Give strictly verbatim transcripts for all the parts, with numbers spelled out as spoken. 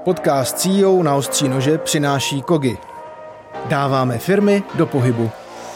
Podcast C E O na ostří nože přináší Kogi. Dáváme firmy do pohybu.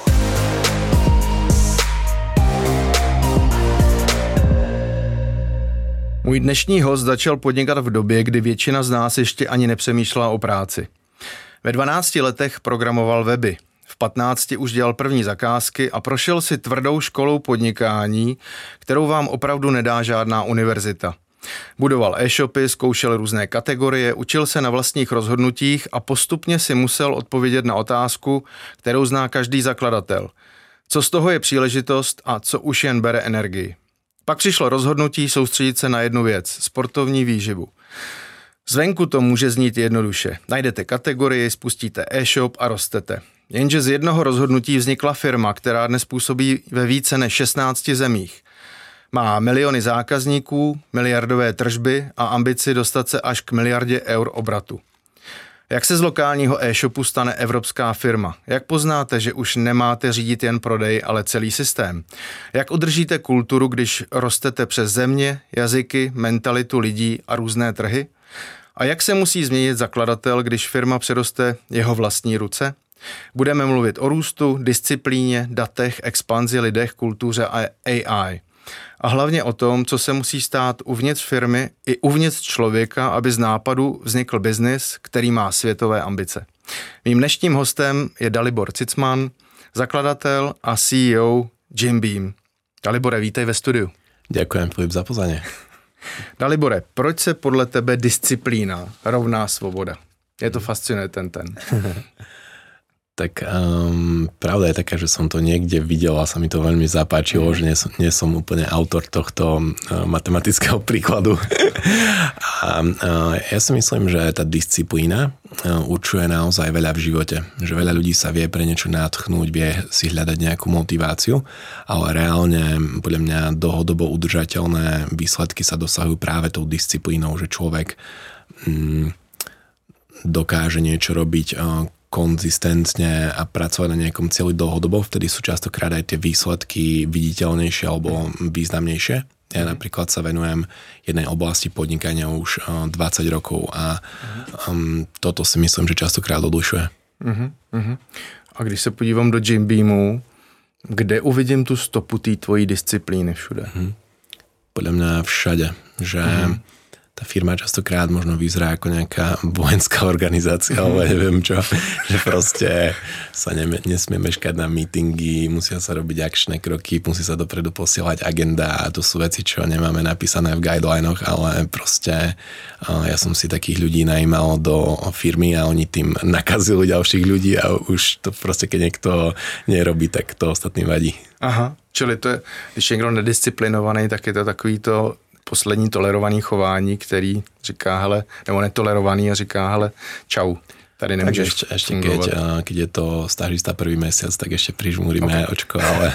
Můj dnešní host začal podnikat v době, kdy většina z nás ještě ani nepřemýšlela o práci. Ve dvanácti letech programoval weby. V patnácti už dělal první zakázky a prošel si tvrdou školou podnikání, kterou vám opravdu nedá žádná univerzita. Budoval e-shopy, zkoušel různé kategorie, učil se na vlastních rozhodnutích a postupně si musel odpovědět na otázku, kterou zná každý zakladatel. Co z toho je příležitost a co už jen bere energii. Pak přišlo rozhodnutí soustředit se na jednu věc, sportovní výživu. Zvenku to může znít jednoduše. Najdete kategorii, spustíte e-shop a rostete. Jenže z jednoho rozhodnutí vznikla firma, která dnes působí ve více než šestnácti zemích. Má miliony zákazníků, miliardové tržby a ambici dostat se až k miliardě eur obratu. Jak se z lokálního e-shopu stane evropská firma? Jak poznáte, že už nemáte řídit jen prodej, ale celý systém? Jak udržíte kulturu, když rostete přes země, jazyky, mentalitu lidí a různé trhy? A jak se musí změnit zakladatel, když firma přeroste jeho vlastní ruce? Budeme mluvit o růstu, disciplíně, datech, expanzi, lidech, kultuře a A I. A hlavně o tom, co se musí stát uvnitř firmy i uvnitř člověka, aby z nápadu vznikl biznis, který má světové ambice. Mým dnešním hostem je Dalibor Cicman, zakladatel a C E O Jim Beam. Dalibore, vítej ve studiu. Ďakujem, Filip, za pozvanie. Dalibore, proč se podle tebe disciplína rovná svoboda? Je to fascinuje ten ten. Tak um, pravda je taká, že som to niekde videl a sa mi to veľmi zapáčilo, mm. že nie som, nie som úplne autor tohto uh, matematického príkladu. a uh, ja si myslím, že tá disciplína uh, určuje naozaj veľa v živote. Že veľa ľudí sa vie pre niečo natchnúť, vie si hľadať nejakú motiváciu, ale reálne podľa mňa dlhodobo udržateľné výsledky sa dosahujú práve tou disciplínou, že človek um, dokáže niečo robiť uh, konzistentne a pracovať na nejakom cieľi dlhodobo, vtedy sú častokrát aj tie výsledky viditeľnejšie alebo významnejšie. Ja napríklad sa venujem jednej oblasti podnikania už dvadsať rokov a um, toto si myslím, že častokrát odlišuje. Uh-huh, uh-huh. A když se podívám do Jim Beamu, kde uvidím tu stopu té tvojí disciplíny všude? Uh-huh. Podľa mňa všade, že uh-huh. tá firma častokrát možno vyzerá ako nejaká vojenská organizácia, alebo neviem čo, že proste sa ne, nesmie meškať na meetingy, musia sa robiť akčné kroky, musí sa dopredu posielať agenda a to sú veci, čo nemáme napísané v guidelinoch, ale proste ja som si takých ľudí najímal do firmy a oni tým nakazili ďalších ľudí a už to proste, keď niekto nerobí, tak to ostatným vadí. Aha, čili to je, když je někdo nedisciplinovaný, tak je to takový to poslední tolerovaný chování, který říká, hele, nebo netolerovaný a říká, hele, čau, tady nemůžeš ešte, ešte keď, keď je to stážista prvý mesiac, tak ešte prižmúrime okay. očko, ale...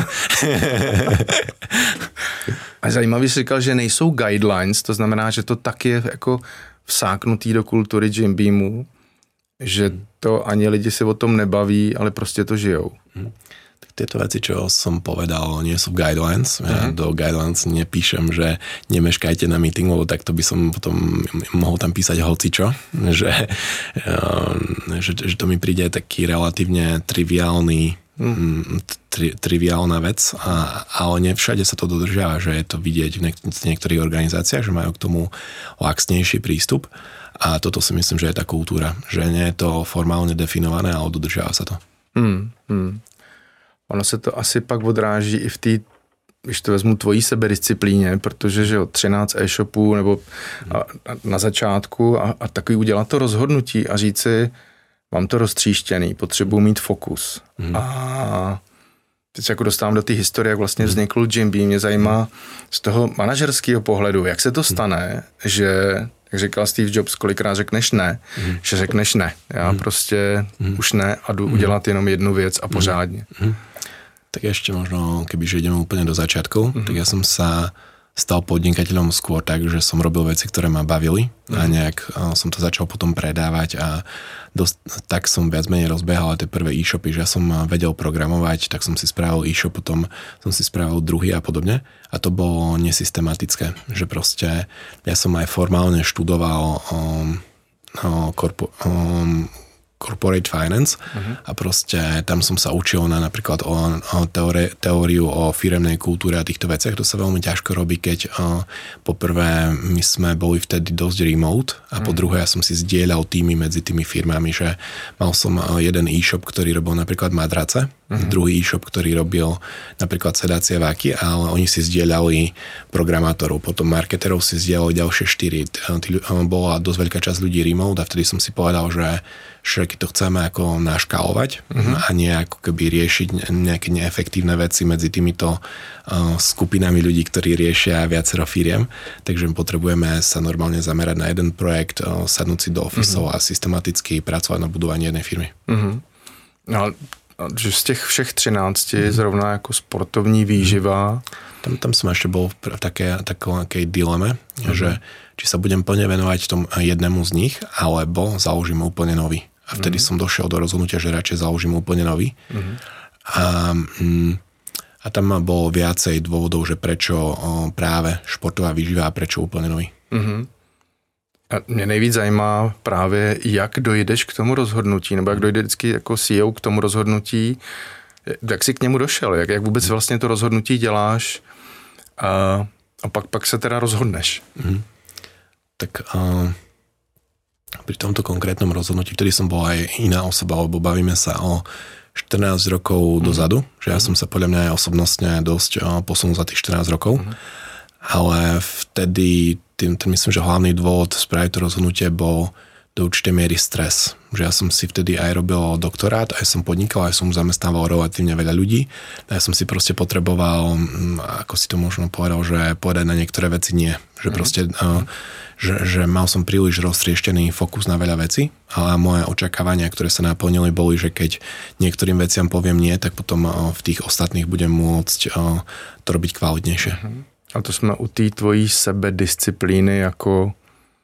A zajímavý jsi říkal, že nejsou guidelines, to znamená, že to tak je jako vsáknutý do kultury Jim Beamu, že to ani lidi si o tom nebaví, ale prostě to žijou. Hmm. Tieto veci, čo som povedal, nie sú guidelines. Ja uh-huh. do guidelines nepíšem, že nemeškajte na meetingu, tak to by som potom mohol tam písať hocičo. Že, že, že to mi príde taký relatívne triviálny, uh-huh. tri, triviálna vec, a, ale nie všade sa to dodržiava, že je to vidieť v niek- niektorých organizáciách, že majú k tomu laxnejší prístup. A toto si myslím, že je tá kultúra. Že nie je to formálne definované, ale dodržiava sa to. Hmm, hmm. Ono se to asi pak odráží i v té, když to vezmu, tvojí sebedisciplíně, protože že jo, třináct e-shopů nebo a, a na začátku a, a takový udělat to rozhodnutí a říct si, mám to roztříštěný, potřebuji mít fokus. Mm. A teď se jako dostávám do té historie, jak vlastně vznikl Jim Beam. Mě zajímá z toho manažerského pohledu, jak se to stane, že, jak říkal Steve Jobs, kolikrát řekneš ne, mm. že řekneš ne. Já mm. prostě mm. už ne a jdu mm. udělat jenom jednu věc a pořádně. Mm. Tak ešte možno, kebyže ideme úplne do začiatku, mm-hmm. tak ja som sa stal podnikateľom skôr tak, že som robil veci, ktoré ma bavili mm-hmm. a nejak som to začal potom predávať a dosť, tak som viac menej rozbehal tie prvé e-shopy, že ja som vedel programovať, tak som si spravil e-shop, potom som si spravil druhý a podobne a to bolo nesystematické, že proste ja som aj formálne študoval um, no, korpo, um, corporate finance uh-huh. a proste tam som sa učil na napríklad o, o teóre, teóriu o firemnej kultúre a týchto veciach. To sa veľmi ťažko robí, keď uh, poprvé my sme boli vtedy dosť remote a uh-huh. po druhé ja som si zdieľal týmy medzi tými firmami, že mal som uh, jeden e-shop, ktorý robil napríklad madrace, uh-huh. druhý e-shop, ktorý robil napríklad sedacie váky, ale oni si zdieľali programátorov, potom marketerov si zdieľali ďalšie štyri. Bola dosť veľká časť ľudí remote a vtedy som si povedal, že že keď to chceme ako naškálovať uh-huh. a nie ako keby riešiť nejaké neefektívne veci medzi týmito uh, skupinami ľudí, ktorí riešia viacero firiem, takže my potrebujeme sa normálne zamerať na jeden projekt, uh, sadnúť si do ofisov uh-huh. a systematicky pracovať na budování jednej firmy. Uh-huh. No, že z těch všech třinácti uh-huh. zrovna jako sportovní výživa. Tam, tam som ešte bol v také, takej dileme, uh-huh. že či sa budem plne venovať tomu jednému z nich, alebo založím úplne nový. A vtedy mm-hmm. som došiel do rozhodnutia, že radšej založím úplne nový. Mm-hmm. A, a tam bolo viacej dôvodov, že prečo práve športová výživa a prečo úplne nový. Mm-hmm. A mě nejvíc zajímá právě, jak dojdeš k tomu rozhodnutí, nebo jak dojde vždycky jako C E O k tomu rozhodnutí, jak jsi k němu došel, jak, jak vůbec vlastně to rozhodnutí děláš a, a pak, pak se teda rozhodneš. Mm-hmm. Tak... Uh... Pri tomto konkrétnom rozhodnutí, vtedy som bol aj iná osoba, lebo bavíme sa o štrnásť rokov mm. dozadu, že ja som sa podľa mňa aj osobnostne dosť posunul za tých štrnásť rokov, mm. ale vtedy, tým, tým myslím, že hlavný dôvod spraviť to rozhodnutie bol do určitej miery stres. Že ja som si vtedy aj robil doktorát, aj som podnikal, aj som zamestnával relatívne veľa ľudí. A ja som si proste potreboval, ako si to možno povedal, že povedať na niektoré veci nie. Že proste, mm. že, že mal som príliš roztrieštený fokus na veľa vecí, ale moje očakávania, ktoré sa naplnili, boli, že keď niektorým veciam poviem nie, tak potom v tých ostatných budem môcť to robiť kvalitnejšie. A to jsme u té tvojí sebedisciplíny jako...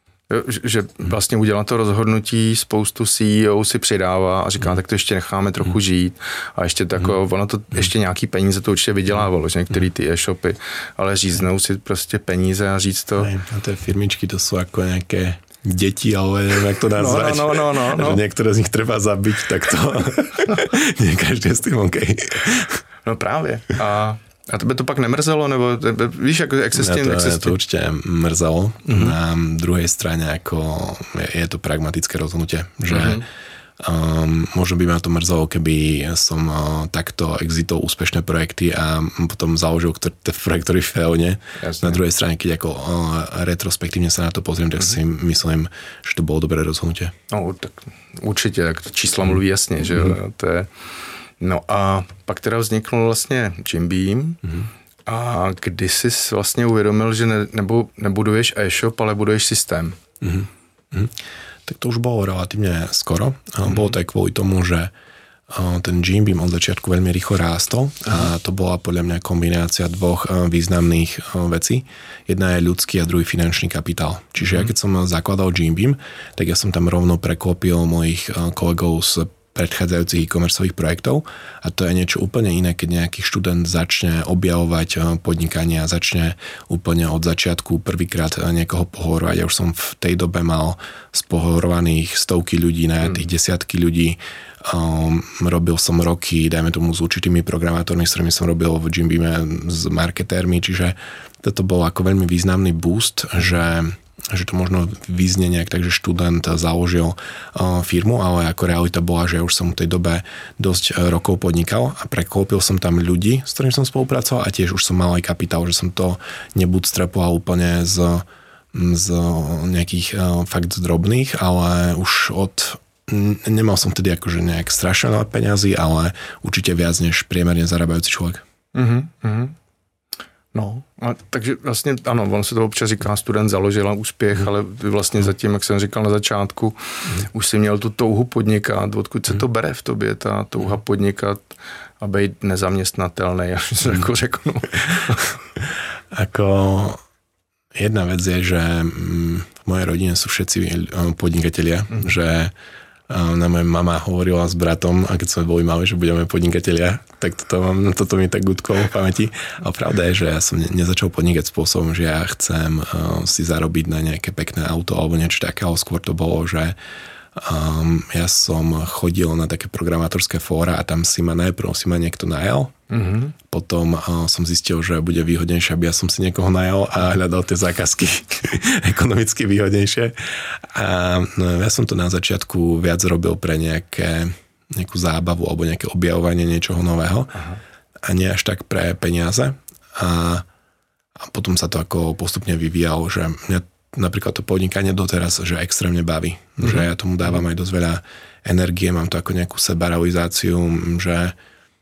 že vlastně udělat to rozhodnutí, spoustu C E O si přidává a říká, tak to ještě necháme trochu žít a ještě tako, ono to ještě nějaký peníze to určitě vydělávalo, že některý ty e-shopy, ale říznou si prostě peníze a říct to. A ty firmičky to jsou jako nějaké děti, ale nevím, jak to nazvať. No, no, no, no, no. Že některé z nich treba zabiť, tak to nie každý s tím OK. No právě. A A tebe to pak nemrzelo, nebo víš, jak, jak se s tím... Ja to, jak se ja to určite mrzelo. Mm-hmm. Na druhej strane ako je, je to pragmatické rozhodnutie, že mm-hmm. um, možno by ma to mrzelo, keby som uh, takto exitol úspešné projekty a potom založil ten projekt, ktorý failne. Na druhej strane, keď ako uh, retrospektívne sa na to pozriem, tak mm-hmm. si myslím, že to bolo dobré rozhodnutie. No, tak určitě, tak to čísla mluví jasně, že mm-hmm. to je... No a pak teda vzniknul vlastně Jim Beam mm-hmm. a kdy jsi vlastně uvědomil, že ne, nebo, nebuduješ e-shop, ale buduješ systém. Mm-hmm. Tak to už bolo relatívne skoro. Mm-hmm. Bolo to aj kvôli tomu, že ten Jim Beam od začiatku veľmi rýchlo rástol a to bola podľa mňa kombinácia dvoch významných vecí. Jedna je ľudský a druhý finančný kapitál. Čiže mm-hmm. ja keď som zakladal Jim Beam, tak ja som tam rovno preklopil mojich kolegov z predchádzajúcich e-commerceových projektov a to je niečo úplne iné, keď nejaký študent začne objavovať podnikanie a začne úplne od začiatku prvýkrát niekoho pohovorovať. Ja už som v tej dobe mal spohorovaných stovky ľudí, najatých mm. desiatky ľudí. Um, robil som roky, dajme tomu s určitými programátormi, s ktorými som robil v Jim Beame s marketérmi, čiže toto bol ako veľmi významný boost, že že to možno vyznie nejak tak, že študent založil uh, firmu, ale ako realita bola, že ja už som v tej dobe dosť uh, rokov podnikal a preklopil som tam ľudí, s ktorými som spolupracoval a tiež už som mal aj kapitál, že som to nebootstrapoval úplne z, z nejakých uh, fakt drobných, ale už od nemal som vtedy akože nejak strašne veľa peňazí, ale určite viac než priemerne zarábajúci človek. Mhm, mhm. No, a takže vlastně ano, on se to občas říká, student založil úspěch, mm. ale vlastně zatím, jak jsem říkal na začátku, mm. už si měl tu touhu podnikat, odkud se to bere v tobě, ta touha podnikat a být nezaměstnatelný, až se jako řeknu. Ako jedna vec je, že v mojej rodine sú všetci podnikatelia, mm. že na moja mama hovorila s bratom, a keď sme boli mali, že budeme podnikatelia, tak toto, mám, toto mi tak gutkolo v pamäti. A pravda je, že ja som nezačal podnikať spôsobom, že ja chcem uh, si zarobiť na nejaké pekné auto alebo niečo také, ale skôr to bolo, že Um, ja som chodil na také programátorské fóra a tam si ma najprv si ma niekto najal. Mm-hmm. Potom uh, som zistil, že bude výhodnejšie, aby ja som si niekoho najal a hľadal tie zákazky ekonomicky výhodnejšie. A no, ja som to na začiatku viac robil pre nejaké, nejakú zábavu alebo nejaké objavovanie niečoho nového. Aha. A nie až tak pre peniaze. A, a potom sa to ako postupne vyvíjalo, že mňa napríklad to podnikanie doteraz, že extrémne baví. Mm-hmm. Že ja tomu dávam aj dosť veľa energie, mám to ako nejakú sebarealizáciu, že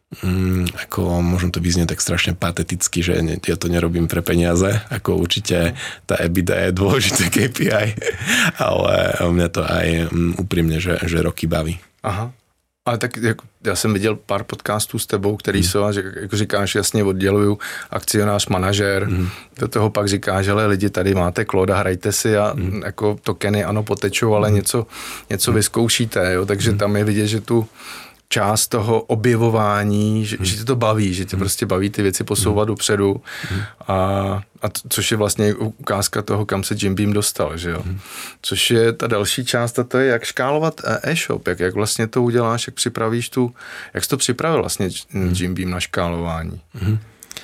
mm, ako možno to vyznie tak strašne pateticky, že ne, ja to nerobím pre peniaze, ako určite tá EBITDA je dôležité K P I, ale mňa to aj mm, úprimne, že, že roky baví. Aha. Ale tak jako, já jsem viděl pár podcastů s tebou, který mm. jsou, a že, jako říkáš, jasně odděluju akcionář, manažér, mm. do toho pak říkáš, ale lidi, tady máte Clauda, hrajte si a mm. jako tokeny ano potečou, ale mm. něco, něco mm. vyzkoušíte, jo? Takže mm. tam je vidět, že tu část toho objevování, že, mm. že tě to baví, že tě mm. prostě baví ty věci posouvat mm. dopředu mm. a, a to, což je vlastně ukázka toho, kam se Jim Beam dostal, že jo. Mm. Což je ta další část a to je, jak škálovat e-shop, jak, jak vlastně to uděláš, jak připravíš tu, jak jsi to připravil vlastně mm. Jim Beam na škálování. Mm.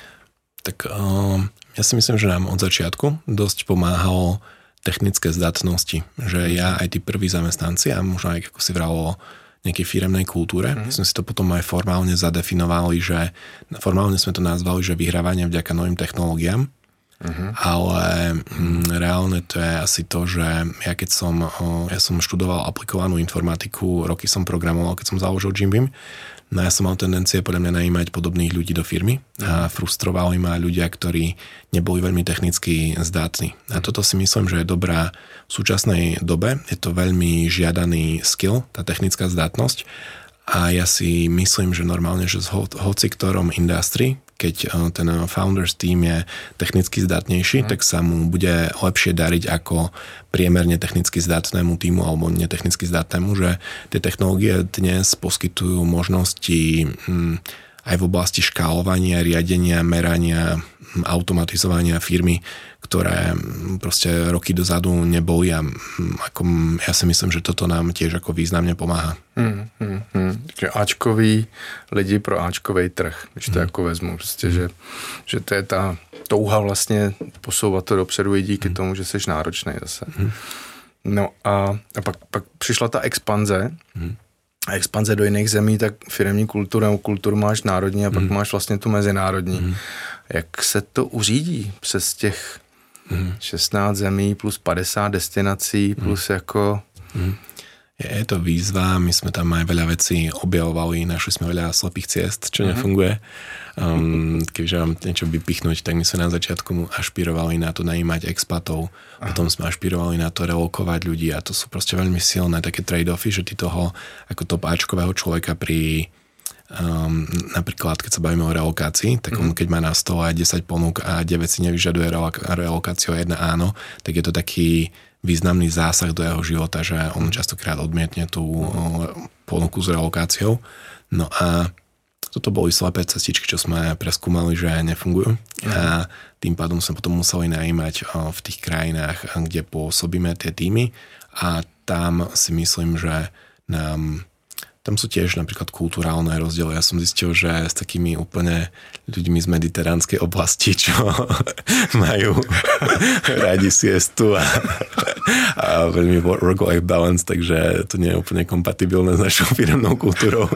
Tak um, ja si myslím, že nám od začiatku dosť pomáhalo technické zdatnosti, že ja aj tí prví zamestnanci a možno aj ako si vralo nejakej firemnej kultúre. Mm-hmm. Sme si to potom aj formálne zadefinovali, že formálne sme to nazvali, že vyhrávanie vďaka novým technológiám, mm-hmm. ale m, reálne to je asi to, že ja keď som, ja som študoval aplikovanú informatiku, roky som programoval, keď som založil Jim Beam, no ja som mal tendencie podľa mňa najímať podobných ľudí do firmy a frustrovali ma ľudia, ktorí neboli veľmi technicky zdatní. A toto si myslím, že je dobrá v súčasnej dobe. Je to veľmi žiadaný skill, tá technická zdatnosť. A ja si myslím, že normálne, že z ho, hoci ktorom industrii, keď ten founders team je technicky zdatnejší, mm. tak sa mu bude lepšie dariť ako priemerne technicky zdatnému týmu alebo netechnicky zdatnému, že tie technológie dnes poskytujú možnosti hm, aj v oblasti škálovania, riadenia, merania, automatizovania firmy, ktoré proste roky dozadu neboli a ako, ja si myslím, že toto nám tiež ako významne pomáha. Hmm, hmm, hmm. Takže Ačkový lidi pro Ačkovej trh, když to hmm. jako vezmu, prostě, že, že to je ta touha vlastně posouvat to dopředu i díky hmm. tomu, že jsi náročnej zase. Hmm. No a, a pak, pak přišla ta expanze, hmm. a expanze do jiných zemí, tak firemní kulturu, kulturu máš národní a pak mm. máš vlastně tu mezinárodní. Mm. Jak se to uřídí přes těch mm. šestnáct zemí plus padesát destinací plus mm. jako... Mm. Je to výzva, my sme tam aj veľa vecí objavovali, našli sme veľa slepých ciest, čo mm-hmm. nefunguje. Um, keďže mám niečo vypichnúť, tak my sme na začiatku ašpirovali na to najímať expatov, Aha. potom sme ašpirovali na to relokovať ľudí a to sú proste veľmi silné také trade-offy, že ty toho ako top áčkového človeka pri um, napríklad, keď sa bavíme o relokácii, tak on keď má na stole desať ponúk a deväť si nevyžaduje relokáciu a jedna áno, tak je to taký významný zásah do jeho života, že on častokrát odmietne tú ponuku s relokáciou. No a toto boli slepé cestičky, čo sme preskúmali, že nefungujú. A tým pádom sme potom museli najímať v tých krajinách, kde pôsobíme tie týmy a tam si myslím, že nám tam sú tiež napríklad kulturálne rozdiely. Ja som zistil, že s takými úplne ľuďmi z mediteránskej oblasti, čo majú radi siestu a, a veľmi work-life balance, takže to nie je úplne kompatibilné s našou firemnou kultúrou.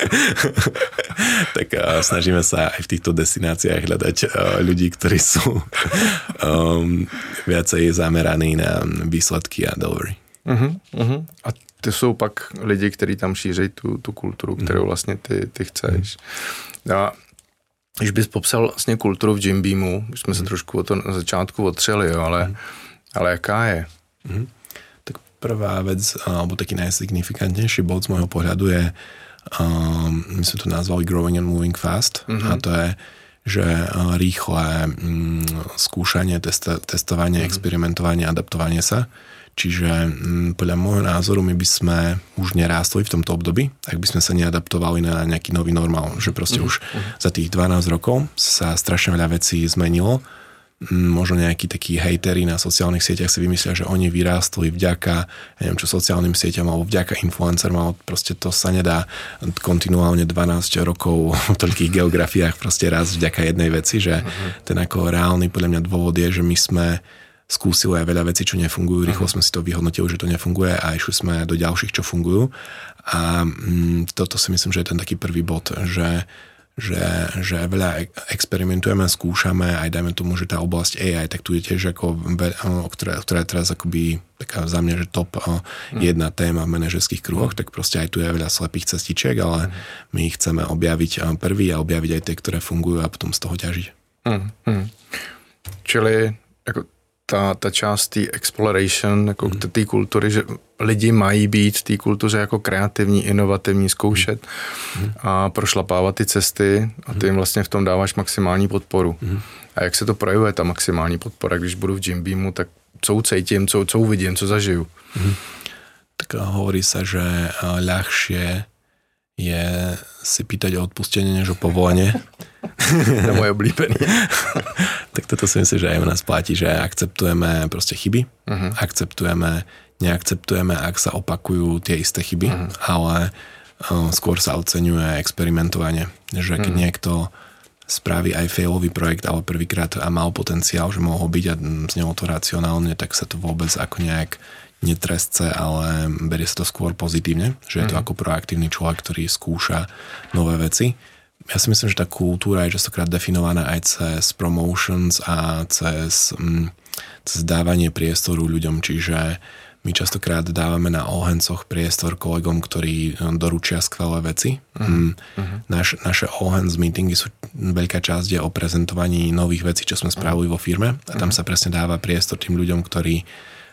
Tak snažíme sa aj v týchto destináciách hľadať ľudí, ktorí sú um, viacej zameraní na výsledky a delivery. Uh-huh, uh-huh. A ty jsou pak lidi, kteří tam šířejí tu, tu kulturu, kterou vlastně ty, ty chceš. A když bys popsal vlastně kulturu v Jim Beamu, už jsme se trošku o to na začátku otřeli, jo, ale, ale jaká je? Uh-huh. Tak prvá vec, alebo taký najsignifikantnejší bod z môjho pohľadu je, um, my sme to nazvali Growing and Moving Fast, uh-huh. a to je, že rýchle um, skúšanie, testa, testovanie, uh-huh. experimentovanie, adaptovanie sa. Čiže m, podľa môjho názoru my by sme už nerástli v tomto období, ak by sme sa neadaptovali na nejaký nový normál. Že proste uh-huh. už za tých dvanásť rokov sa strašne veľa vecí zmenilo. Možno nejakí takí hejteri na sociálnych sieťach si vymyslia, že oni vyrástli vďaka, neviem čo, sociálnym sieťam alebo vďaka influencerom, ale proste to sa nedá kontinuálne dvanásť rokov v toľkých geografiách proste raz vďaka jednej veci, že uh-huh. ten ako reálny podľa mňa dôvod je, že my sme skúsili aj veľa vecí, čo nefungujú, rýchlo sme si to vyhodnotili, že to nefunguje a išli sme do ďalších, čo fungujú. A mm, toto si myslím, že je ten taký prvý bod, že, že, že veľa experimentujeme, skúšame, aj dajme tomu, že tá oblasť á í, tak tu je tiež ako, ktorá, ktorá je teraz akoby taká za mňa, že top jedna téma v manažerských kruhoch, tak proste aj tu je veľa slepých cestičiek, ale my ich chceme objaviť prvý a objaviť aj tie, ktoré fungujú a potom z toho ťažiť. Hmm, hmm. Čili ako ta, ta část té exploration, jako mm. té kultury, že lidi mají být v té kultuře jako kreativní, inovativní, zkoušet mm. a prošlapávat ty cesty a ty jim vlastně v tom dáváš maximální podporu. Mm. A jak se to projevuje, ta maximální podpora, když budu v Jim Beamu, tak co ucejtím, co, co uvidím, co zažiju. Mm. Tak hovorí sa, že ľahšie je si pýtať o odpustenie, než o povolenie. To je moje oblíbené. Tak toto si myslím, že aj u nás platí, že akceptujeme proste chyby, uh-huh. akceptujeme, neakceptujeme, ak sa opakujú tie isté chyby, uh-huh. ale uh, skôr sa oceňuje experimentovanie, že keď uh-huh. niekto spraví aj failový projekt, ale prvýkrát a mal potenciál, že mohol byť a znelo to racionálne, tak sa to vôbec ako nejak netresce, ale berie sa to skôr pozitívne, že je to uh-huh. ako proaktívny človek, ktorý skúša nové veci. Ja si myslím, že tá kultúra je častokrát definovaná aj cez promotions a cez, mm, cez dávanie priestoru ľuďom, čiže my častokrát dávame na all hands-och priestor kolegom, ktorí doručia skvelé veci. Uh-huh. Naš, naše all hands meetingy sú, veľká časť je o prezentovaní nových vecí, čo sme spravili vo firme a tam sa presne dáva priestor tým ľuďom, ktorí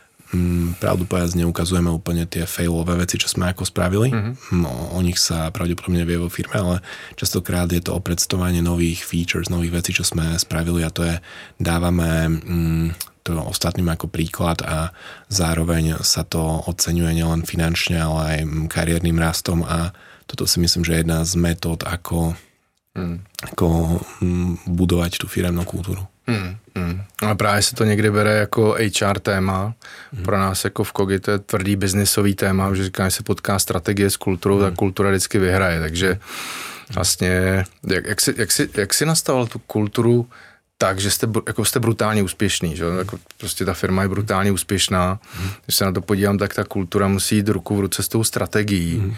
Mm, pravdu povedať, neukazujeme úplne tie failové veci, čo sme ako spravili. Mm-hmm. No, o nich sa pravdepodobne vie vo firme, ale častokrát je to o predstavovanie nových features, nových vecí, čo sme spravili a to je, dávame mm, to ostatným ako príklad a zároveň sa to oceňuje nielen finančne, ale aj kariérnym rastom a toto si myslím, že je jedna z metód, ako, mm. ako mm, budovať tú firemnú kultúru. Hmm, hmm. Ale právě se to někdy bere jako há er téma. Hmm. Pro nás jako v Kogi to je tvrdý biznisový téma, že říká, že se potká strategie s kulturou, hmm. tak kultura vždycky vyhraje. Takže vlastně, jak, jak, si, jak, si, jak si nastavil tu kulturu tak, že jste, jako jste brutálně úspěšný, že? Jako prostě ta firma je brutálně úspěšná. Hmm. Když se na to podívám, tak ta kultura musí jít ruku v ruce s tou strategií. Hmm.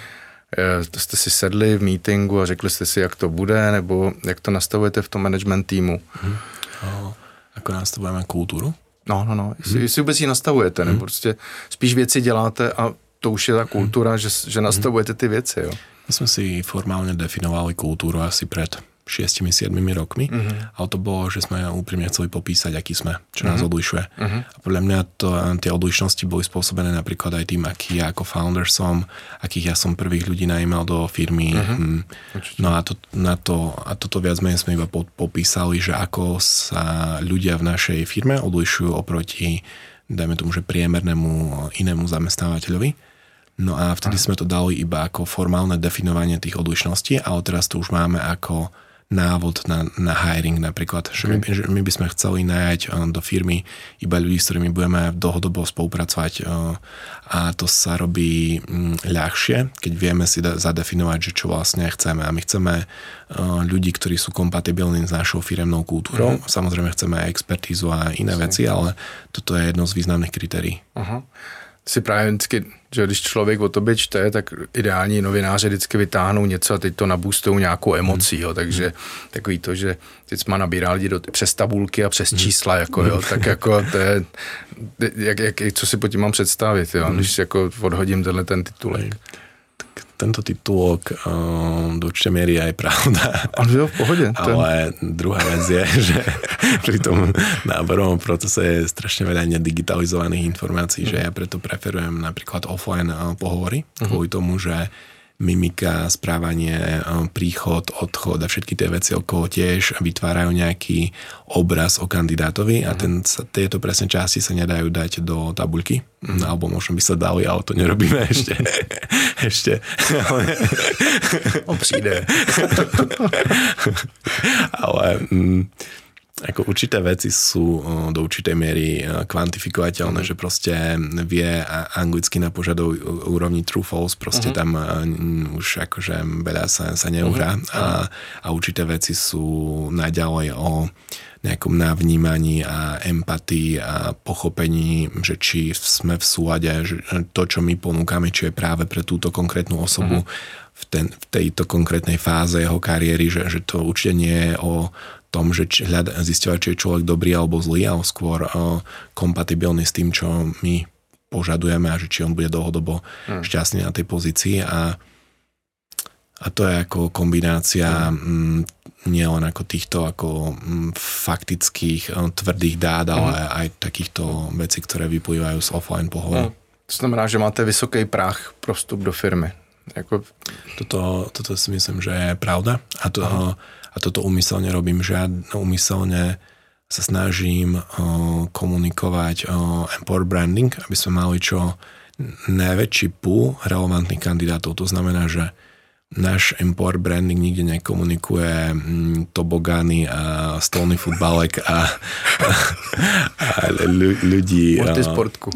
Jste si sedli v meetingu a řekli jste si, jak to bude, nebo jak to nastavujete v tom management týmu. Hmm. O, ako nastavujeme kultúru? No, no, no. Jestli, hmm. jestli vůbec ji nastavujete, hmm. nebo prostě spíš věci děláte a to už je ta kultura, hmm. že, že nastavujete ty věci, jo. My sme si formálne definovali kultúru asi pred šiestimi siedmimi rokmi, mm-hmm. ale to bolo, že sme úprimne chceli popísať, aký sme, čo nás mm-hmm. odlišuje. Mm-hmm. A podľa mňa to, tie odlišnosti boli spôsobené napríklad aj tým, aký ja ako founder som, akých ja som prvých ľudí najímal do firmy. Mm-hmm. No a, to, na to, a toto viac menej sme iba popísali, že ako sa ľudia v našej firme odlišujú oproti, dajme tomu, že priemernému inému zamestnávateľovi. No a vtedy sme to dali iba ako formálne definovanie tých odlišností, ale teraz to už máme ako návod na, na hiring napríklad. Že my, že my by sme chceli nájať do firmy iba ľudí, s ktorými budeme dlhodobo spolupracovať a to sa robí ľahšie, keď vieme si zadefinovať, že čo vlastne chceme. A my chceme ľudí, ktorí sú kompatibilní s našou firemnou kultúrou. Mm. Samozrejme chceme aj expertízu a iné Myslím. veci, ale toto je jedno z významných kritérií. Aha. Si právě vždycky, že když člověk o tobě čte, tak ideální novináři vždycky vytáhnou něco a teď to nabůstují nějakou emocí, jo, takže takový to, že teď má nabírá lidi do, přes tabulky a přes čísla, jako jo, tak jako to je, jak, jak, co si pod tím mám představit, jo, když jako odhodím tenhle ten titulek. Tento titulok um, do určitej miery je aj pravda. Ale jo, v pohode. Ale druhá vec je, že pri tom náborovom procese je strašne veľa nedigitalizovaných informácií, mm. že ja preto preferujem napríklad offline pohovory, mm. kvôli tomu, že mimika, správanie, príchod, odchod a všetky tie veci okolo tiež vytvárajú nejaký obraz o kandidátovi a ten, tieto presne časti sa nedajú dať do tabuľky. Mm. Alebo možno by sa dali, ale to nerobíme ešte. ešte. On přijde. ale mm, ako určité veci sú do určitej miery kvantifikovateľné, mm. že proste vie anglicky na požadov úrovni true false, proste mm. tam už akože veľa sa, sa neuhrá mm. a, a určité veci sú naďalej o nejakom navnímaní a empatii a pochopení, že či sme v súlade, že to, čo my ponúkame, či je práve pre túto konkrétnu osobu mm. v, ten, v tejto konkrétnej fáze jeho kariéry, že, že to určite nie je o tom, že zisťovať, či je človek dobrý alebo zlý, ale skôr uh, kompatibilný s tým, čo my požadujeme a že či on bude dlhodobo hmm. šťastný na tej pozícii a, a to je ako kombinácia hmm. m, nielen ako týchto ako m, faktických uh, tvrdých dát, hmm. ale aj takýchto vecí, ktoré vyplývajú z offline pohľadu. Hmm. To znamená, že máte vysoký práh pro vstup do firmy. Jako... Toto, toto si myslím, že je pravda a to uh, A toto úmyselne robím, že ja úmyselne sa snažím uh, komunikovať uh, employer branding, aby sme mali čo najväčší pool relevantných kandidátov. To znamená, že náš employer branding nikde nekomunikuje mm, tobogány a stolný futbalek a, a, a ľudí multisportku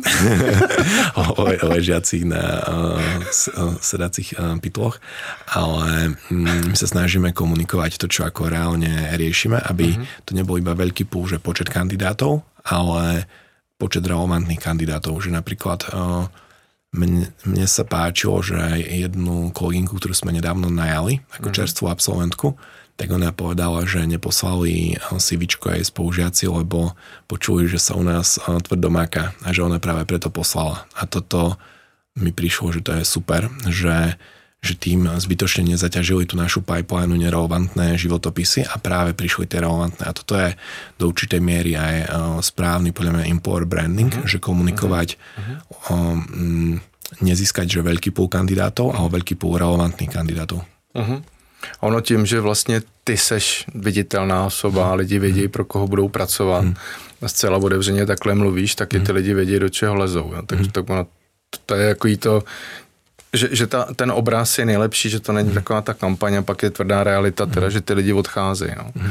ležiacich na sedacích pytloch, ale mm, my sa snažíme komunikovať to, čo ako reálne riešime, aby uh-huh. to nebol iba veľký pool, že počet kandidátov, ale počet relevantných kandidátov, že napríklad uh, Mne, mne sa páčilo, že jednu kolegynku, ktorú sme nedávno najali, ako mm-hmm. čerstvú absolventku, tak ona povedala, že neposlali CVčko aj spolužiaci, lebo počuli, že sa u nás tvrdo máka a že ona práve preto poslala. A toto mi prišlo, že to je super, že, že tým zbytočne nezaťažili tú našu pipeline nerelevantné životopisy a práve prišli tie relevantné. A toto je do určitej miery aj správny podľa mňa employer branding, uh-huh. že komunikovať, uh-huh. um, nezískať, že veľký púl kandidátov, ale veľký púl relevantných kandidátov. Uh-huh. Ono tím, že vlastně ty seš viditelná osoba a lidi vědí, pro koho budou pracovat uh-huh. a zcela otevřeně takhle mluvíš, tak i ty lidi vědí, do čeho lezou. Jo? Takže uh-huh. tak ono, to je jako to že, že ta, ten obraz je nejlepší, že to není mm. taková ta kampaň a pak je tvrdá realita, teda, mm. že ty lidi odcházejí. No. Mm.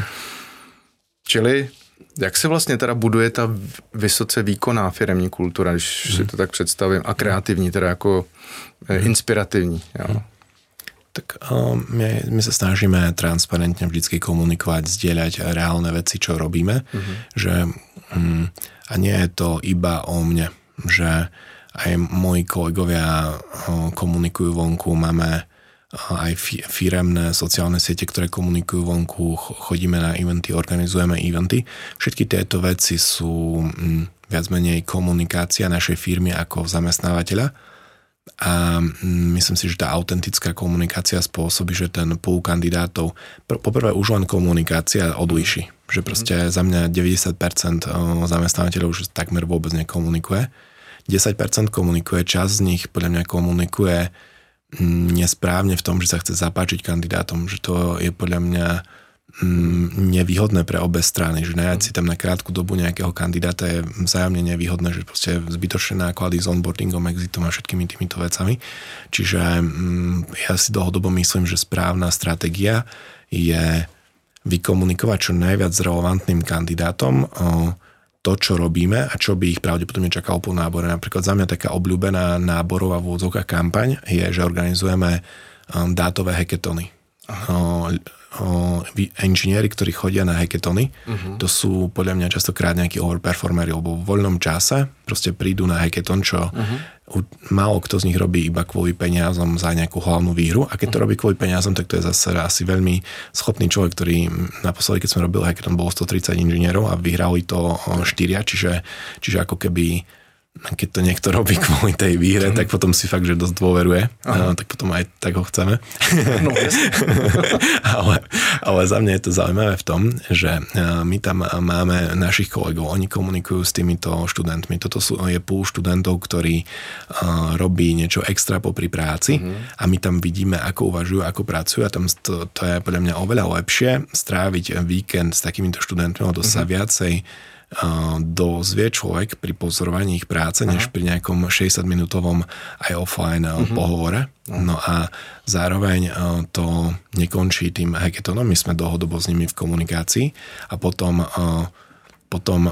Čili jak se vlastně teda buduje ta vysoce výkonná firemní kultura, když mm. si to tak představím, a kreativní, teda jako mm. inspirativní. Jo. Mm. Tak um, my, my sa snažíme transparentne vždycky komunikovať, zdieľať reálne veci, čo robíme, mm. že um, a nie je to iba o mne, že aj moji kolegovia komunikujú vonku, máme aj firemné sociálne siete, ktoré komunikujú vonku, chodíme na eventy, organizujeme eventy. Všetky tieto veci sú viac menej komunikácia našej firmy ako zamestnávateľa a myslím si, že tá autentická komunikácia spôsobí, že ten pool kandidátov, poprvé už len komunikácia odlíši, že proste za mňa deväťdesiat percent zamestnávateľov už takmer vôbec nekomunikuje. desať percent komunikuje, časť z nich podľa mňa komunikuje nesprávne v tom, že sa chce zapáčiť kandidátom, že to je podľa mňa nevýhodné pre obe strany, že najať si tam na krátku dobu nejakého kandidáta je vzájomne nevýhodné, že proste zbytočné náklady s onboardingom, exitom a všetkými týmito vecami. Čiže ja si dlhodobo myslím, že správna stratégia je vykomunikovať čo najviac s relevantným kandidátom to, čo robíme a čo by ich pravdepodobne čakalo po nábore. Napríklad za mňa taká obľúbená náborová v úvodzovkách kampaň je, že organizujeme dátové hackathony. Inžinieri, ktorí chodia na hackathony, uh-huh. to sú podľa mňa častokrát nejakí overperformeri, lebo v voľnom čase proste prídu na hackathon, čo uh-huh. málo kto z nich robí iba kvôli peniazom za nejakú hlavnú výhru a keď to robí kvôli peniazom, tak to je zase asi veľmi schopný človek, ktorý naposledy, keď sme robili hackathon, bolo stotridsať inžinierov a vyhrali to štyria, čiže, čiže ako keby keď to niekto robí kvôli tej výhre, mm. tak potom si fakt, že dosť dôveruje. Uh, tak potom aj tak ho chceme. No, ale, ale za mňa je to zaujímavé v tom, že my tam máme našich kolegov, oni komunikujú s týmito študentmi. Toto sú, je púl študentov, ktorí uh, robí niečo extra popri práci mm. a my tam vidíme, ako uvažujú, ako pracujú a tam to, to je podľa mňa oveľa lepšie stráviť víkend s takýmito študentmi, lebo mm. sa viacej dozvie človek pri pozorovaní ich práce, Aha. než pri nejakom šesťdesiatminútovom aj offline uh-huh. pohovore. Uh-huh. No a zároveň to nekončí tým hackathonom, my sme dlhodobo s nimi v komunikácii a potom potom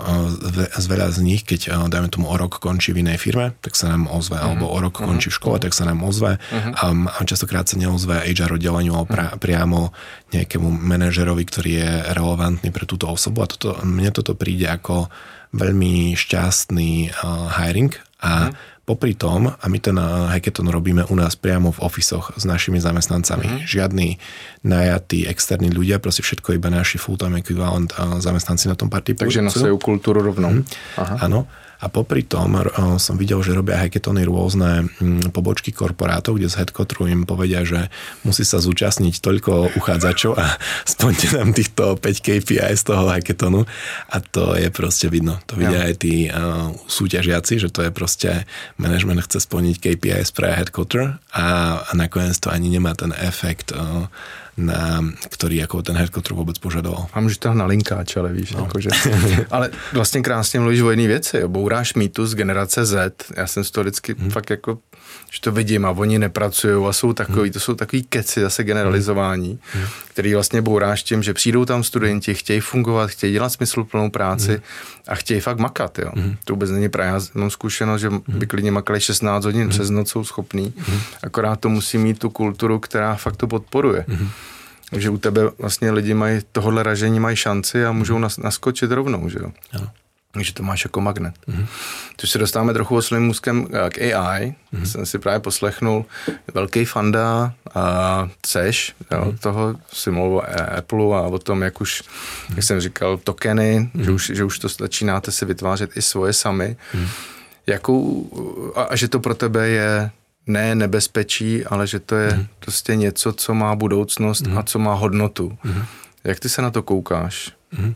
z veľa z nich, keď dajme tomu o rok končí v inej firme, tak sa nám ozve, uh-huh. alebo o rok uh-huh. končí v škole, tak sa nám ozve uh-huh. a častokrát sa neozve há er oddeleniu, ale pra, priamo nejakému manažerovi, ktorý je relevantný pre túto osobu a toto, mne toto príde ako veľmi šťastný uh, hiring a uh-huh. popri tom, a my ten hackathon robíme u nás priamo v ofisoch s našimi zamestnancami. Mm-hmm. Žiadni najatí externí ľudia, proste všetko iba naši full-time equivalent zamestnanci na tom party. Takže nasajú kultúru rovnou. Mm-hmm. Áno. A popri tom som videl, že robia hackathony rôzne pobočky korporátov, kde z headquarteru im povedia, že musí sa zúčastniť toľko uchádzačov a splňte nám týchto päť ká pé í z toho hackathonu. A to je proste vidno. To vidia ja. aj tí uh, súťažiaci, že to je proste management chce splniť ká pé í pre headquarter a, a nakoniec to ani nemá ten efekt uh, na, ktorý jako ten headquarter vůbec požadoval. A můžu to na linkáč, ale víš, no. jakože. Ale vlastně krásně mluvíš o jiný věci, jo. Bouráš mýtus generace Z, já jsem si to vždycky hmm. fakt jako, že to vidím a oni nepracují a jsou takový, hmm. to jsou takový keci zase generalizování, hmm. který vlastně bouráš tím, že přijdou tam studenti, chtějí fungovat, chtějí dělat smysluplnou práci hmm. a chtějí fakt makat, jo. Hmm. To vůbec není právě, já mám zkušenost, že hmm. by klidně makali šestnáct hodin hmm. přes noc, jsou schopný, hmm. akorát to musí mít tu kulturu, která fakt to podporuje. Hmm. Takže u tebe vlastně lidi mají tohohle ražení, mají šanci a můžou nas, naskočit rovnou, že jo. Ano. Takže to máš jako magnet. Mm-hmm. Což se dostáváme trochu oslým můzkem k á í. Mm-hmm. Jsem si právě poslechnul velký fanda a seš, jo, mm-hmm. toho si mluvil o Apple a o tom, jak už, mm-hmm. jak jsem říkal, tokeny, mm-hmm. že, už, že už to začínáte si vytvářet i svoje sami. Mm-hmm. Jakou, a, a že to pro tebe je ne nebezpečí, ale že to je mm. prostě něco, co má budoucnost mm. a co má hodnotu. Mm. Jak ty se na to koukáš? Mm.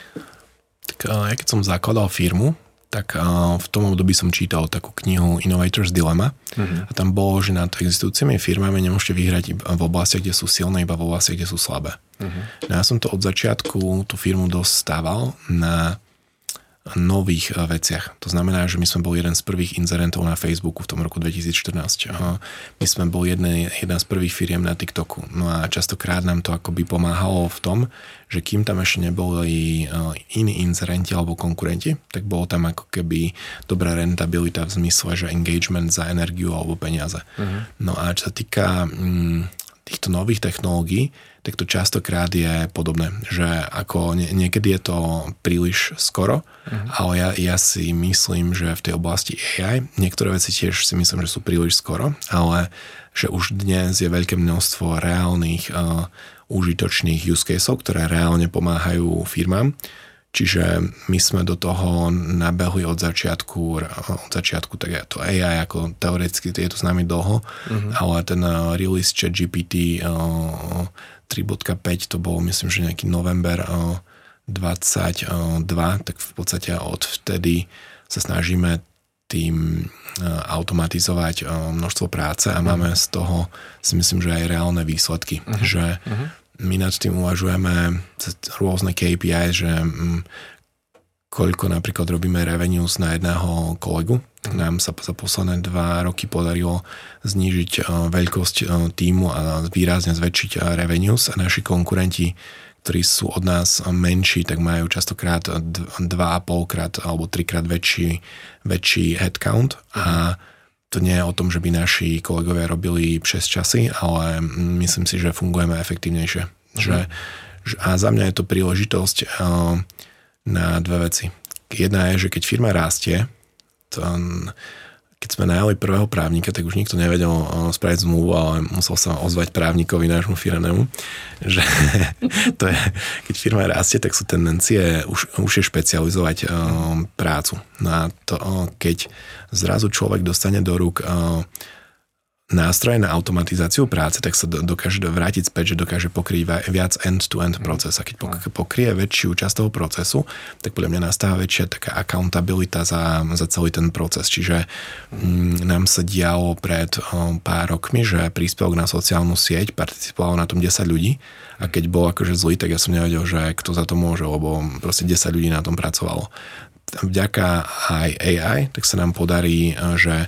Tak ja keď som zakladal firmu, tak v tom období som čítal takú knihu Innovator's Dilemma mm. a tam bolo, že nad existujúcimi firmami nemôžete vyhrať v oblastiach, kde sú silné, iba v oblastiach, kde sú slabé. Mm. No ja som to od začiatku, tú firmu dostával na nových veciach. To znamená, že my sme boli jeden z prvých inzerentov na Facebooku v tom roku dvetisícštrnásť. My sme boli jedna, jedna z prvých firiem na TikToku. No a častokrát nám to akoby pomáhalo v tom, že kým tam ešte neboli iní inzerenti alebo konkurenti, tak bolo tam ako keby dobrá rentabilita v zmysle, že engagement za energiu alebo peniaze. Uh-huh. No a čo sa týka mm, týchto nových technológií, tak to častokrát je podobné, že ako nie, niekedy je to príliš skoro, uh-huh. ale ja, ja si myslím, že v tej oblasti á í, niektoré veci tiež si myslím, že sú príliš skoro, ale že už dnes je veľké množstvo reálnych uh, užitočných use caseov, ktoré reálne pomáhajú firmám. Čiže my sme do toho nabehli od začiatku, od začiatku tak je to á í ako teoreticky je to s nami dlho, uh-huh. ale ten uh, release ChatGPT uh, tri bodka päť to bol myslím, že nejaký november uh, dvadsaťdva, tak v podstate od vtedy sa snažíme tým uh, automatizovať uh, množstvo práce a uh-huh. máme z toho si myslím, že aj reálne výsledky, uh-huh. že uh-huh. my nad tým uvažujeme rôzne ká pé í, že mm, koľko napríklad robíme revenues na jedného kolegu, tak nám sa za posledné dva roky podarilo znížiť uh, veľkosť uh, týmu a výrazne zväčšiť uh, revenues a naši konkurenti, ktorí sú od nás menší, tak majú častokrát dva a pol krát alebo trikrát väčší, väčší headcount a to nie je o tom, že by naši kolegovia robili přes časy, ale myslím si, že fungujeme efektívnejšie. Mm. Že, a za mňa je to príležitosť uh, na dve veci. Jedna je, že keď firma rastie, to, keď sme najali prvého právnika, tak už nikto nevedel spraviť zmluvu, ale musel sa ozvať právnikovi nášmu firemnému, že to je, keď firma rastie, tak sú tendencie už, už je špecializovať uh, prácu. No a to, uh, keď zrazu človek dostane do rúk uh, nástroje na automatizáciu práce, tak sa dokáže vrátiť späť, že dokáže pokryť viac end-to-end proces. A keď pokrie väčšiu časť toho procesu, tak podľa mňa nastáva väčšia taká accountabilita za, za celý ten proces. Čiže mm, nám sa dialo pred um, pár rokmi, že príspevok na sociálnu sieť participovalo na tom desať ľudí a keď bol akože zlý, tak ja som nevedel, že kto za to môže, lebo proste desať ľudí na tom pracovalo. Vďaka aj á í, tak sa nám podarí, že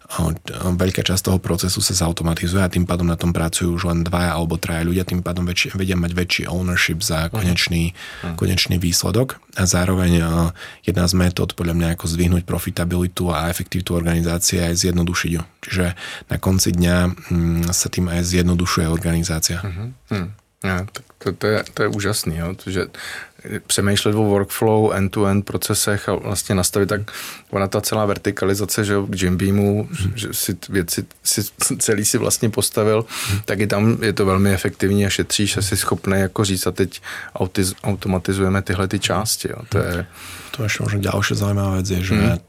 veľká časť toho procesu sa zautomatizuje a tým pádom na tom pracujú už len dvaja alebo traja ľudia, tým pádom väčši, vedia mať väčší ownership za konečný, uh-huh. konečný výsledok a zároveň jedna z metód podľa mňa ako zdvihnúť profitabilitu a efektivitu organizácie aj zjednodušiť ju. Čiže na konci dňa hm, sa tým aj zjednodušuje organizácia. Uh-huh. Hmm. Ja, tak to, to, je, to je úžasný, jo? že přemýšlet o workflow, end-to-end procesech a vlastně nastavit tak, ona ta celá vertikalizace, že k Jim Beamu, hmm. že si věci si celý si vlastně postavil, hmm. tak i tam je to velmi efektivní a šetříš a jsi schopný jako říct a teď autiz, automatizujeme tyhle ty části. Jo? To je... To ešte možno ďalšia zaujímavá vec je, že hmm.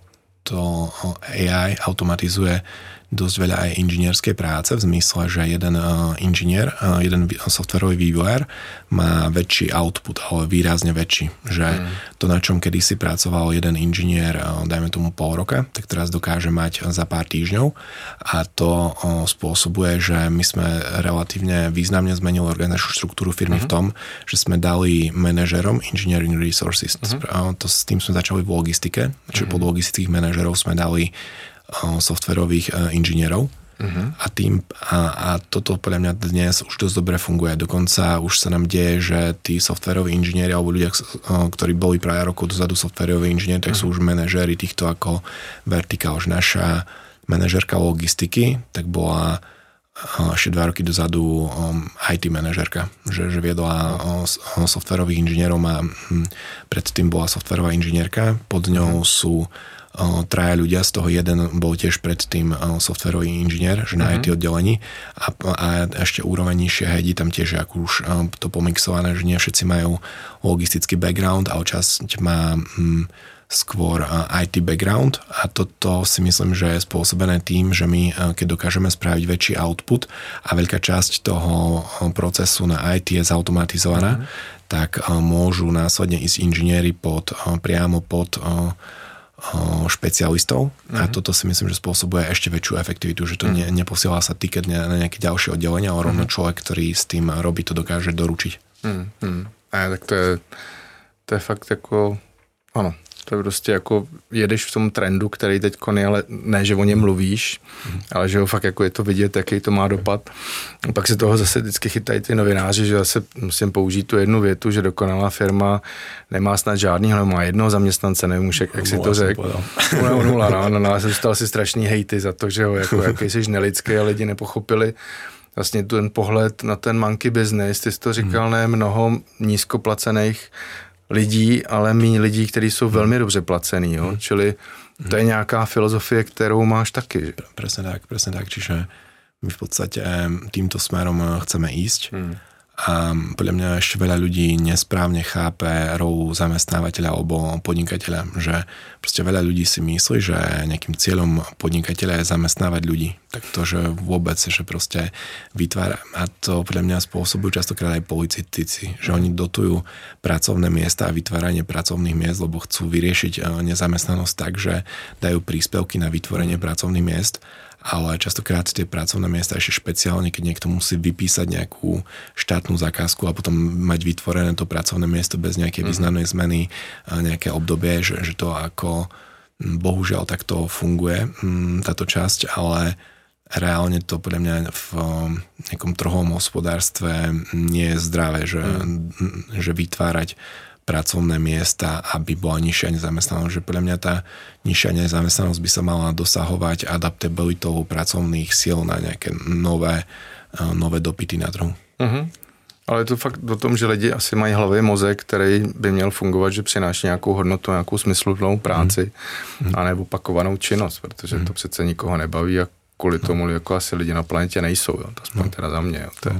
to á í automatizuje dosť veľa aj inžinierskej práce v zmysle, že jeden uh, inžinier, uh, jeden softwarový vývojár má väčší output, ale výrazne väčší. Že mm. to, na čom kedysi pracoval jeden inžinier, uh, dajme tomu pol roka, tak teraz dokáže mať za pár týždňov a to uh, spôsobuje, že my sme relatívne významne zmenili organizačnú štruktúru firmy mm. v tom, že sme dali manažerom engineering resources. Mm. Uh, to, s tým sme začali v logistike, čiže mm. pod logistických manažerov sme dali softwarových inžinierov uh-huh. a, tým, a, a toto podľa mňa dnes už dosť dobre funguje. Dokonca už sa nám deje, že tí softwaroví inžinieri alebo ľudia, ktorí boli práve rokov dozadu softwaroví inžinieri, tak uh-huh. sú už manažéri týchto ako vertikál. Už naša manažérka logistiky tak bola ešte dva roky dozadu í té manažérka, že, že viedla softwarových inžinierov a predtým bola softwarová inžinierka, pod ňou uh-huh. sú traja ľudia, z toho jeden bol tiež predtým softwarový inžinier, že na mm-hmm. í té oddelení a, a ešte úroveň nižšie hedí tam tiež ako už to pomixované, že nie všetci majú logistický background, ale časť má hm, skôr í té background a toto si myslím, že je spôsobené tým, že my keď dokážeme spraviť väčší output a veľká časť toho procesu na í té je zautomatizovaná, mm-hmm. tak môžu následne ísť inžinieri pod, priamo pod špecialistov a uh-huh. toto si myslím, že spôsobuje ešte väčšiu efektivitu, že to uh-huh. ne, neposiela sa tiket na nejaké ďalšie oddelenie, ale rovno uh-huh. človek, ktorý s tým robí, to dokáže doručiť. Uh-huh. A tak to je, to je fakt jako, ano, to je prostě jako jedeš v tom trendu, který teď je, ale ne, že o něm mluvíš, mm. ale že ho fakt jako je to vidět, jaký to má dopad. A pak se toho zase vždycky chytají ty novináři, že zase musím použít tu jednu větu, že dokonalá firma nemá snad žádný, ale má jednoho zaměstnance, nevím už, jak, jak si to řekl. Nula, nula, no, no, no, já jsem dostal si strašný hejty za to, že ho, jako, jaký jsi nelidský a lidi nepochopili vlastně ten pohled na ten monkey business. Ty jsi to říkal, mm. ne mnoho nízkoplacených lidí, ale méně lidí, kteří jsou velmi dobře placený, jo? Čili to je nějaká filozofie, kterou máš taky. Že? Presne tak, presne tak, čiže my v podstate týmto smerom chceme ísť hmm. a podľa mňa ešte veľa ľudí nesprávne chápe rolu zamestnávateľa alebo podnikateľa, že proste veľa ľudí si myslí, že nejakým cieľom podnikateľa je zamestnávať ľudí. Tak to, že vôbec, že proste vytvára, a to podľa mňa spôsobujú častokrát aj politici, že oni dotujú pracovné miesta a vytváranie pracovných miest, lebo chcú vyriešiť nezamestnanosť tak, že dajú príspevky na vytvorenie pracovných miest, ale častokrát tie pracovné miesta ešte špeciálne, keď niekto musí vypísať nejakú štátnu zakázku a potom mať vytvorené to pracovné miesto bez nejakej významnej zmeny, nejaké obdobie, že, že to ako bohužiaľ takto funguje táto časť, ale reálne to podľa mňa v nejakom trhovom hospodárstve nie je zdravé, že, mm. že vytvárať pracovné miesta, aby bola nižšia nezamestnanosť. Že podľa mňa tá nižšia nezamestnanosť by sa mala dosahovať adaptabilitou pracovných síl na nejaké nové, nové dopyty na trhu. Uh-huh. Ale je to fakt o tom, že lidi asi mají hlavě mozek, který by měl fungovat, že přináší nějakou hodnotu, nějakou smysluplnou práci mm. a ne opakovanou činnost, protože mm. to přece nikoho nebaví a kvůli tomu no. jako asi lidi na planetě nejsou. Jo. To aspoň no. teda za mě. Jo. To je...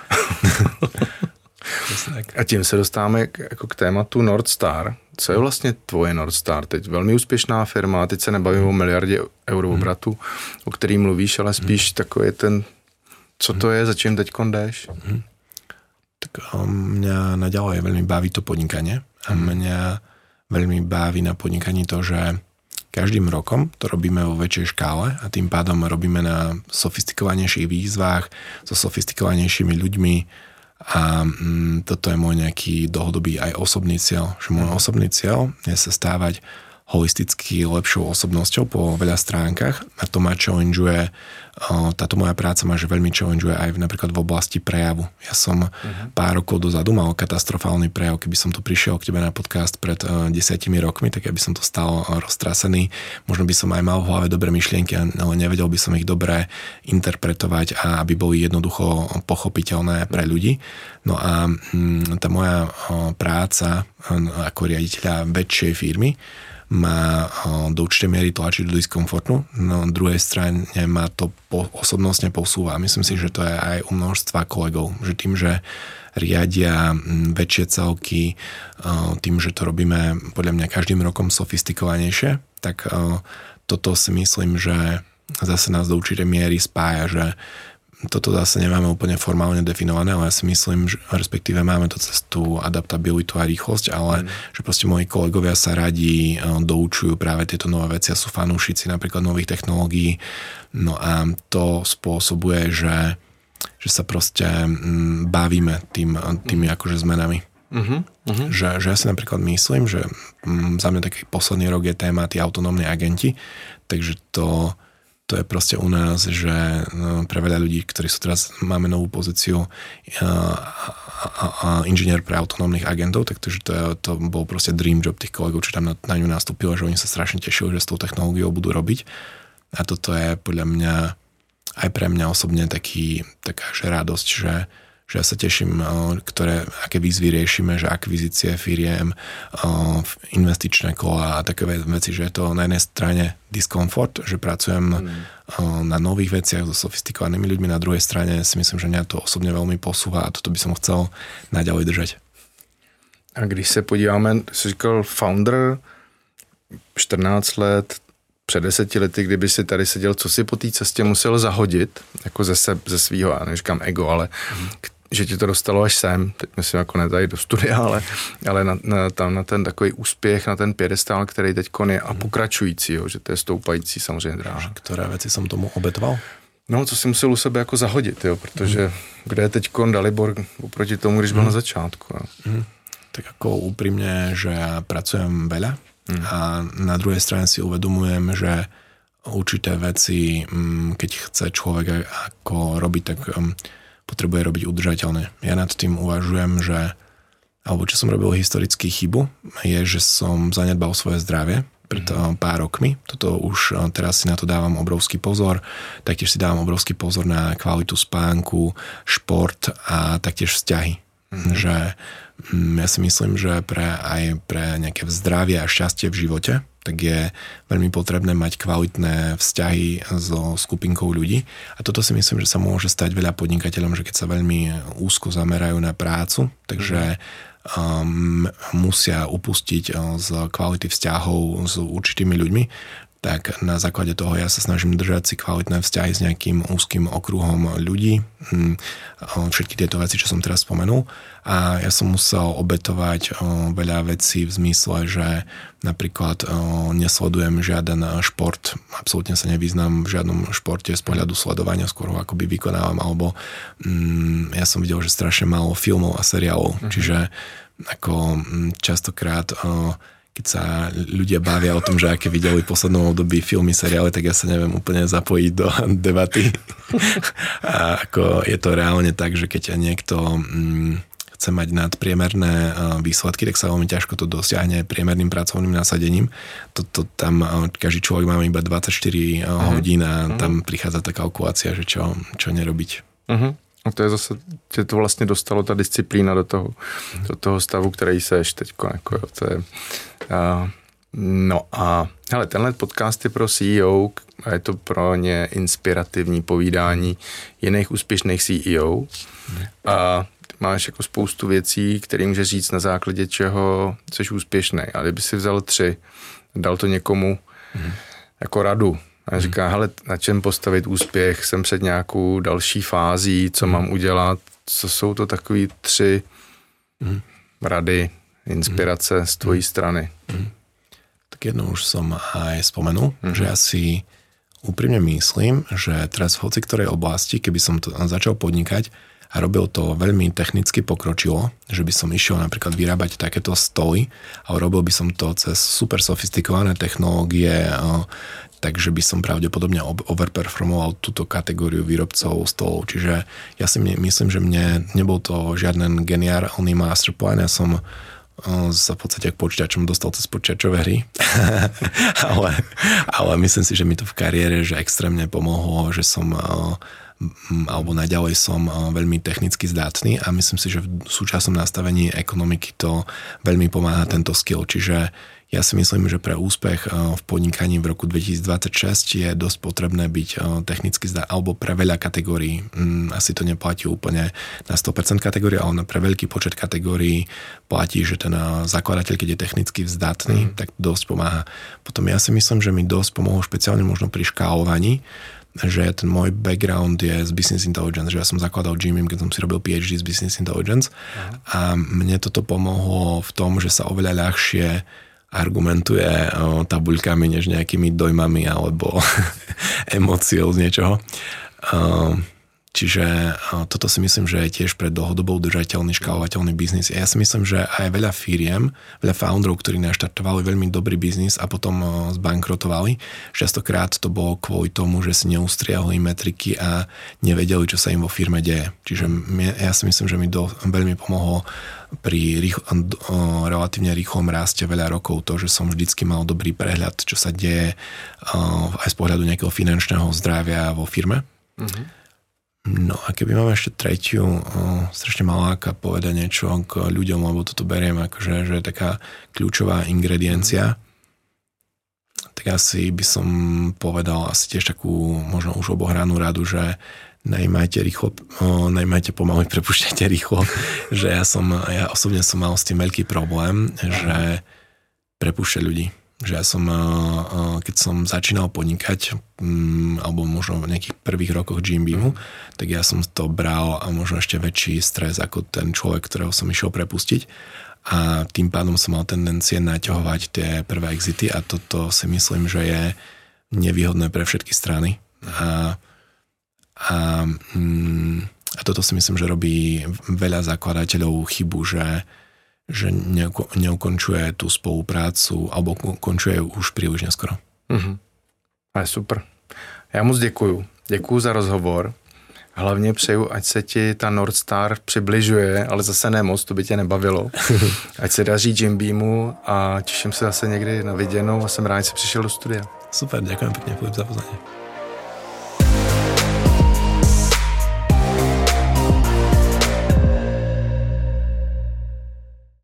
A tím se dostáváme k, jako k tématu Nordstar. Co je vlastně tvoje Nordstar? Teď velmi úspěšná firma, teď se nebavím o miliardě euro obratu, mm. o který mluvíš, ale spíš mm. takový ten, co to je, za čím teďkon jdeš? Mm. Tak mňa naďalej veľmi baví to podnikanie a mňa veľmi baví na podnikaní to, že každým rokom to robíme vo väčšej škále a tým pádom robíme na sofistikovanejších výzvách so sofistikovanejšími ľuďmi a mm, toto je môj nejaký dlhodobý aj osobný cieľ. Že môj osobný cieľ je sa stávať holisticky lepšou osobnosťou po veľa stránkach a to ma challengeuje, táto moja práca ma že veľmi challengeuje aj napríklad v oblasti prejavu. Ja som uh-huh. pár rokov dozadu mal katastrofálny prejav, keby som tu prišiel k tebe na podcast pred desiatimi rokmi, tak ja by som to stal roztrasený. Možno by som aj mal v hlave dobré myšlienky, ale nevedel by som ich dobre interpretovať a aby boli jednoducho pochopiteľné pre ľudí. No a tá moja práca ako riaditeľa väčšej firmy ma do určitej miery tlačí do diskomfortu, no na druhej strane ma to po, osobnostne posúva. Myslím si, že to je aj u množstva kolegov, že tým, že riadia väčšie celky, tým, že to robíme podľa mňa každým rokom sofistikovanejšie, tak toto si myslím, že zase nás do určitej miery spája, že toto zase nemáme úplne formálne definované, ale ja si myslím, že respektíve máme to cez tú adaptabilitu a rýchlosť, ale mm. že proste moji kolegovia sa radi doučujú práve tieto nové veci a sú fanúšici napríklad nových technológií. No a to spôsobuje, že, že sa proste bavíme tým, tými akože zmenami. Uh-huh, uh-huh. Že, že ja si napríklad myslím, že za mňa taký posledný rok je téma tí autonómni agenti, takže to To je proste u nás, že pre veľa ľudí, ktorí sú teraz, máme novú pozíciu a, a, a inžinier pre autonómnych agentov, takže to, je, to bol proste dream job tých kolegov, čo tam na, na ňu nastúpilo, že oni sa strašne tešili, že s tou technológiou budú robiť. A toto je podľa mňa aj pre mňa osobne taký, taká že radosť, že že ja sa teším, ktoré, aké výzvy riešime, že akvizície firiem, investičné kola a také veci, že je to na jednej strane diskomfort, že pracujem mm. na nových veciach so sofistikovanými ľuďmi, na druhej strane si myslím, že mňa to osobne veľmi posúva a toto by som chcel naďalej držať. A když se podíváme, jsi říkal founder, čtrnáct let, před deseti lety, kdyby si tady seděl, co si po té cestě musel zahodit, jako ze, se, ze svýho, já neříkám ego, ale mm. že ti to dostalo až sem, teď myslím jako ne tady do studia, ale, ale na, na, tam na ten takový úspěch, na ten piedestál, který teď je a pokračující, jo, že to je stoupající samozřejmě dráha. Které věci jsem tomu obětoval? No, co si musel u sebe jako zahodit, jo, protože mm. kde je teď Dalibor oproti tomu, když byl mm. na začátku. Mm. Tak jako upřímně, že já pracujem veľa mm. a na druhé straně si uvedomujem, že určité veci, keď chce človek ako robiť, tak potrebuje robiť udržateľne. Ja nad tým uvažujem, že alebo čo som robil historický chybu, je, že som zanedbal svoje zdravie pred mm. pár rokmi. Toto už teraz si na to dávam obrovský pozor. Taktiež si dávam obrovský pozor na kvalitu spánku, šport a taktiež vzťahy. Mm. Že ja si myslím, že pre, aj pre nejaké zdravie a šťastie v živote tak je veľmi potrebné mať kvalitné vzťahy so skupinkou ľudí. A toto si myslím, že sa môže stať veľa podnikateľom, že keď sa veľmi úzko zamerajú na prácu, takže um, musia upustiť z kvality vzťahov s určitými ľuďmi, tak na základe toho ja sa snažím držať si kvalitné vzťahy s nejakým úzkým okruhom ľudí. Všetky tieto veci, čo som teraz spomenul. A ja som musel obetovať veľa vecí v zmysle, že napríklad nesledujem žiaden šport. Absolútne sa nevyznám v žiadnom športe z pohľadu sledovania, skôr ho akoby vykonávam. Alebo mm, ja som videl, že strašne málo filmov a seriálov. Mhm. Čiže ako častokrát keď sa ľudia bavia o tom, že aké videli v poslednom období filmy, seriály, tak ja sa neviem úplne zapojiť do debaty. A ako je to reálne tak, že keď niekto mm, chce mať nadpriemerné výsledky, tak sa veľmi ťažko to dosiahne priemerným pracovným nasadením. Toto tam každý človek má iba dvadsaťštyri uh-huh. hodín a uh-huh. tam prichádza tá kalkulácia, že čo, čo nerobiť. Uh-huh. A to je zase, tě to vlastně dostalo, ta disciplína do toho, mm. do toho stavu, který seš teďko. Jako, jo, to je, a, no a hele, tenhle podcast je pro C E O a je to pro ně inspirativní povídání jiných úspěšných C E O. Mm. A ty máš jako spoustu věcí, které můžeš říct na základě čeho jsi úspěšný. A kdyby si vzal tři, dal to někomu mm. jako radu, a říká, hele, na čem postavit úspěch, jsem před nějakou další fází, co mm. mám udělat, co jsou to takový tři mm. rady, inspirace mm. z tvojí mm. strany. Mm. Tak jedno už som aj spomenul, mm. že ja si úprimne myslím, že teraz v hoci ktorej oblasti, keby som to začal podnikať a robil to veľmi technicky pokročilo, že by som išiel napríklad vyrábať takéto stoly a robil by som to cez super sofistikované technológie, takže by som pravdepodobne overperformoval túto kategóriu výrobcov stolov. Čiže ja si myslím, že mne nebol to žiaden geniálny masterplan, ja som sa v podstate k počítačom dostal cez počítačové hry, ale, ale myslím si, že mi to v kariére že extrémne pomohlo, že som alebo naďalej som veľmi technicky zdatný a myslím si, že v súčasnom nastavení ekonomiky to veľmi pomáha tento skill. Čiže ja si myslím, že pre úspech v podnikaní v roku dvetisícdvadsaťšesť je dosť potrebné byť technicky zdatný, alebo pre veľa kategórií. Asi to neplatí úplne na sto percent kategórií, ale pre veľký počet kategórií platí, že ten zakladateľ, keď je technicky zdatný, mm. tak dosť pomáha. Potom ja si myslím, že mi dosť pomohlo špeciálne možno pri škálovaní, že ten môj background je z business intelligence, že ja som zakladal G M I M, keď som si robil PhD z business intelligence uh-huh. a mne toto pomohlo v tom, že sa oveľa ľahšie argumentuje o, tabuľkami, než nejakými dojmami alebo emóciou z niečoho. O, čiže o, toto si myslím, že je tiež pre dlhodobo udržateľný, škálovateľný biznis. Ja si myslím, že aj veľa firiem, veľa founderov, ktorí naštartovali veľmi dobrý biznis a potom o, zbankrotovali, častokrát to bolo kvôli tomu, že si neustriahli metriky a nevedeli, čo sa im vo firme deje. Čiže mne, ja si myslím, že mi do, veľmi pomohlo pri rýchlo, relatívne rýchlom raste veľa rokov to, že som vždycky mal dobrý prehľad, čo sa deje aj z pohľadu nejakého finančného zdravia vo firme. Mm-hmm. No a keby máme ešte tretiu, strašne maláka povedať niečo k ľuďom, lebo toto beriem akože, že je taká kľúčová ingrediencia, mm-hmm. tak asi by som povedal asi tiež takú možno už obohranú radu, že najmajte rýchlo, o, najmajte pomaly, prepúšťajte rýchlo, že ja som, ja osobne som mal s tým veľký problém, že prepúšťať ľudí. Že ja som, o, keď som začínal podnikať, m, alebo možno v nejakých prvých rokoch G M B I M-u, tak ja som to bral a možno ešte väčší stres ako ten človek, ktorého som išiel prepustiť. A tým pádom som mal tendencie naťahovať tie prvé exity a toto si myslím, že je nevýhodné pre všetky strany. A A, a toto si myslím, že robí veľa zakladateľov chybu, že, že neukončuje tú spoluprácu alebo končuje už príliš neskoro. Mm-hmm. A je super. Já moc děkuju. Děkuju za rozhovor. Hlavně přeju, ať se ti ta North Star přibližuje, ale zase ne moc, to by tě nebavilo. Ať se daří G M B I M u a těším se zase někdy na viděnou a jsem rád, že jsi přišel do studia. Super, ďakujem pekne, Filip, za pozvanie.